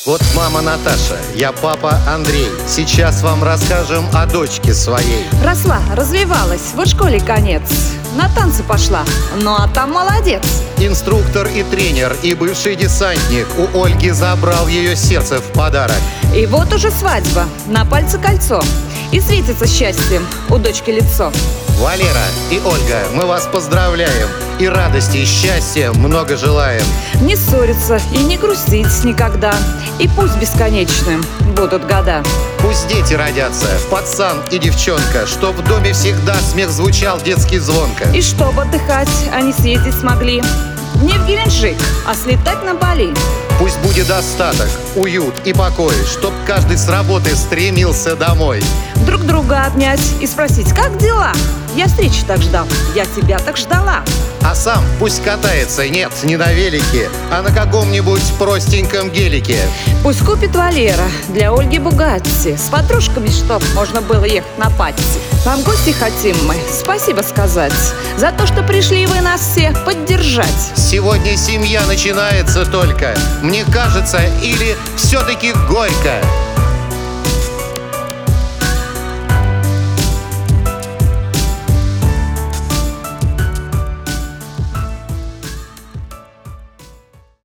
Вот мама Наташа, я папа Андрей. Сейчас вам расскажем о дочке своей. Росла, развивалась, вот школе конец. На танцы пошла, ну а там молодец. Инструктор и тренер, и бывший десантник. У Ольги забрал ее сердце в подарок. И вот уже свадьба, на пальце кольцо. И светится счастьем у дочки лицо. Валера и Ольга, мы вас поздравляем. И радости, и счастья много желаем. Не ссориться и не грустить никогда. И пусть бесконечным будут года. Пусть дети родятся, пацан и девчонка, чтоб в доме всегда смех звучал детский звонко. И чтоб отдыхать они съездить смогли. Не в Геленджик, а слетать на Бали. Пусть будет достаток, уют и покой, чтоб каждый с работы стремился домой. Друг друга обнять и спросить, как дела? Я встречи так ждал, я тебя так ждала. А сам пусть катается, нет, не на велике, а на каком-нибудь простеньком гелике. Пусть купит Валера для Ольги Бугатти, с подружками, чтоб можно было ехать на пати. Вам в гости хотим мы спасибо сказать за то, что пришли вы нас всех поддержать. Сегодня семья начинается только, мне кажется, или все-таки горько.